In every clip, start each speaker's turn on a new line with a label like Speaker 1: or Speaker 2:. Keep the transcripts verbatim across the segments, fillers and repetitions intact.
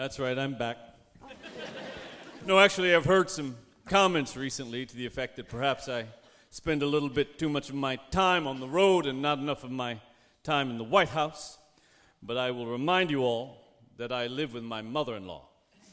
Speaker 1: That's right, I'm back. No, actually, I've heard some comments recently to the effect that perhaps I spend a little bit too much of my time on the road and not enough of my time in the White House. But I will remind you all that I live with my mother-in-law.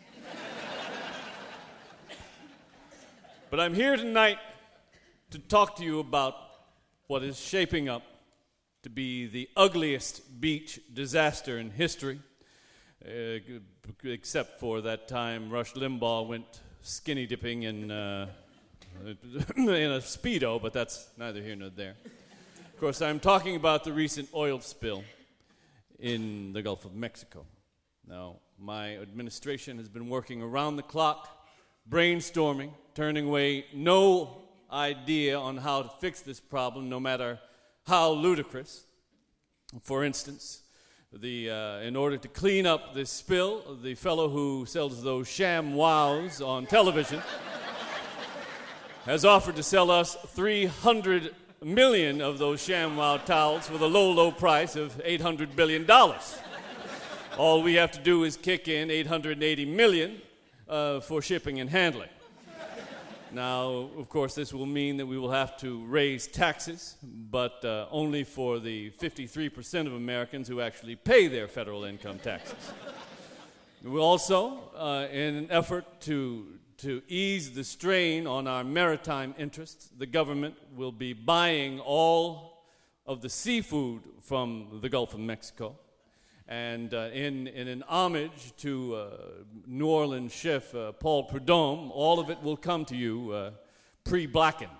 Speaker 1: But I'm here tonight to talk to you about what is shaping up to be the ugliest beach disaster in history, uh, except for that time Rush Limbaugh went skinny dipping in, uh, in a Speedo, but that's neither here nor there. Of course, I'm talking about the recent oil spill in the Gulf of Mexico. Now, my administration has been working around the clock, brainstorming, turning away no idea on how to fix this problem, no matter how ludicrous. For instance, the uh, in order to clean up this spill, the fellow who sells those sham wows on television has offered to sell us three hundred million of those sham wow towels for the low, low price of eight hundred billion dollars. All we have to do is kick in eight hundred eighty million uh, for shipping and handling. Now, of course, this will mean that we will have to raise taxes, but uh, only for the fifty-three percent of Americans who actually pay their federal income taxes. We also, uh, in an effort to, to ease the strain on our maritime interests, the government will be buying all of the seafood from the Gulf of Mexico. And uh, in, in an homage to uh, New Orleans chef uh, Paul Prudhomme, all of it will come to you uh, pre-blackened.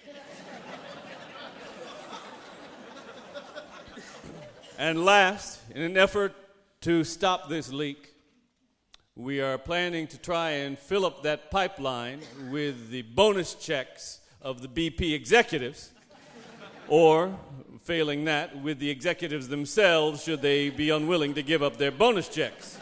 Speaker 1: And last, in an effort to stop this leak, we are planning to try and fill up that pipeline with the bonus checks of the B P executives, or failing that, with the executives themselves, should they be unwilling to give up their bonus checks.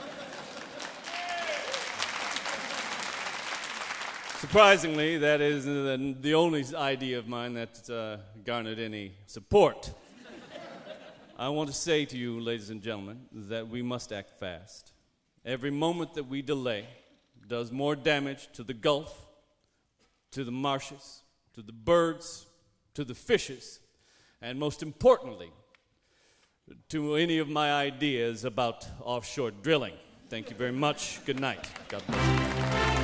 Speaker 1: Surprisingly, that is the only idea of mine that's uh, garnered any support. I want to say to you, ladies and gentlemen, that we must act fast. Every moment that we delay does more damage to the Gulf, to the marshes, to the birds, to the fishes, and most importantly, to any of my ideas about offshore drilling. Thank you very much. Good night. God bless you.